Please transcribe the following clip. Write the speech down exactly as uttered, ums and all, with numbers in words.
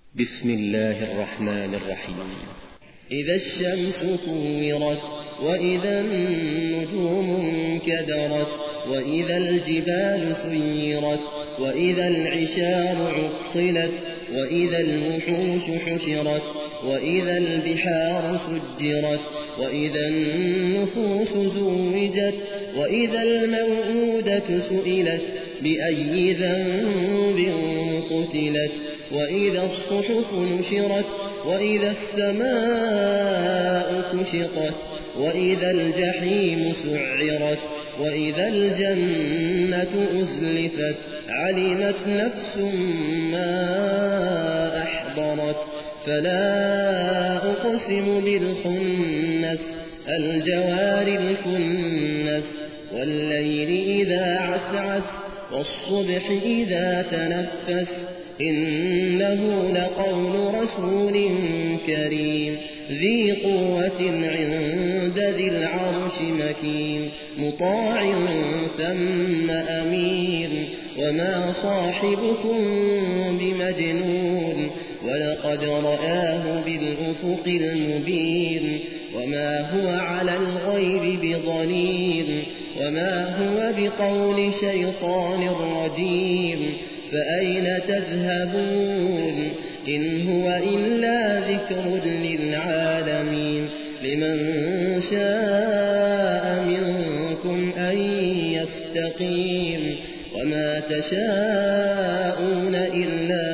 بسم الله الرحمن الرحيم. إذا الشمس كورت وإذا النجوم انكدرت وإذا الجبال سيرت وإذا العشار عطلت وإذا الوحوش حشرت وإذا البحار سجرت وإذا النفوس زوجت وإذا الموءودة سئلت بأي ذنب قتلت وإذا الصحف نشرت وإذا السماء كشطت وإذا الجحيم سعرت وإذا الجنة أزلفت علمت نفس ما أحضرت فلا أقسم بالخنس الجوار الكنس والليل إذا عسعس والصبح إذا تنفس إنه لقول رسول كريم ذي قوة عند ذي العرش مكين مطاع ثم أمين وما صاحبكم بمجنون ولقد رآه بالأفق المبين وما هو على الغيب بضنين وما هو بقول شيطان رجيم فأين تذهبون إن هو إلا ذكر للعالمين لمن شاء منكم أن يستقيم وما تشاءون إلا